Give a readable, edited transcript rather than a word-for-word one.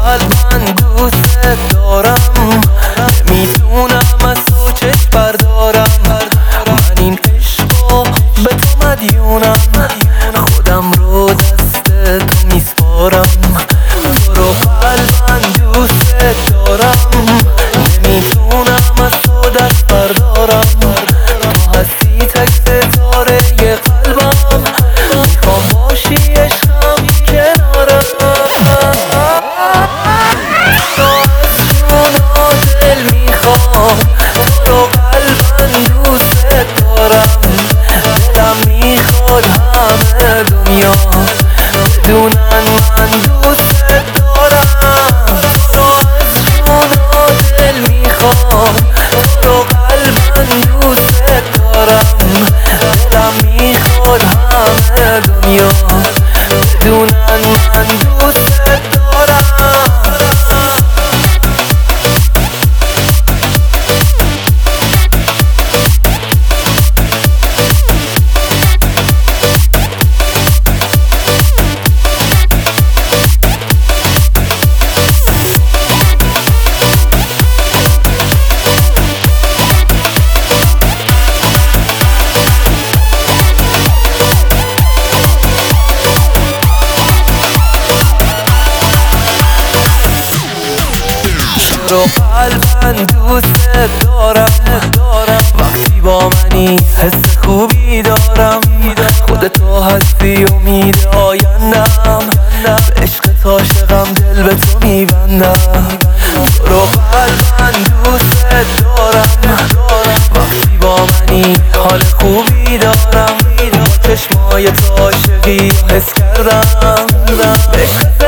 قلبم دوست دارم، نمیتونم از تو چشم بردارم. من این عشقو به تو مدیونم، خودم رو دست تو میسپارم. تو رو قلبم دوست دارم، نمیتونم از تو دست بردارم. تو هستی تک ستاره قلبم، میخوام باشی عشقم کنارم. تو از جونا دل میخوام، تو رو قلبم دوست دارم. دلم میخواد همه دنیا بدونن من دوست دارم. تو رو از جونا دل میخوام، تو رو قلبم دوست دارم. دلم میخواد همه دنیا بدونن من دوست دارم. تو رو قلبم دوست دارم، وقتی با منی حس خوبی دارم. خودتو هستی امید آیندم، به عشقت عاشقم دل به تو میبندم. تو رو قلبم دوست دارم، وقتی با منی حال خوبی دارم. با چشمای تو عاشقی حس کردم.